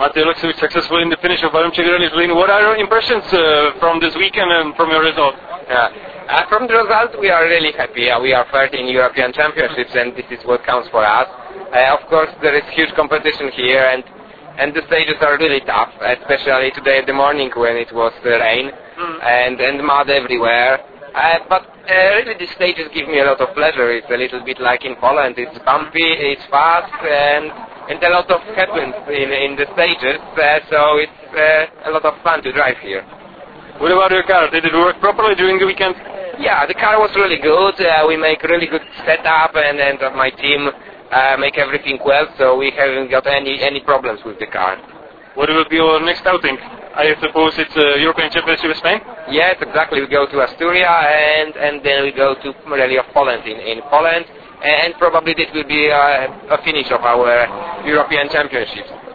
Matej Oleksiewicz successful in the finish of Balloncești Rally Zlin. What are your impressions from this weekend and from your result? From the result, we are really happy. We are third in European Championships, and this is what counts for us. Of course, there is huge competition here, and the stages are really tough, especially today in the morning when it was rain and mud everywhere. But really, these stages give me a lot of pleasure. It's a little bit like in Poland. It's bumpy, it's fast, and a lot of headwinds in the stages. So it's a lot of fun to drive here. What about your car? Did it work properly during the weekend? Yeah, the car was really good. We make really good setup, and my team make everything well. So we haven't got any problems with the car. What will be your next outing? I suppose it's European Championship in Spain? Yes, exactly. We go to Asturia and then we go to Rally of Poland in Poland, and probably this will be a finish of our European Championships.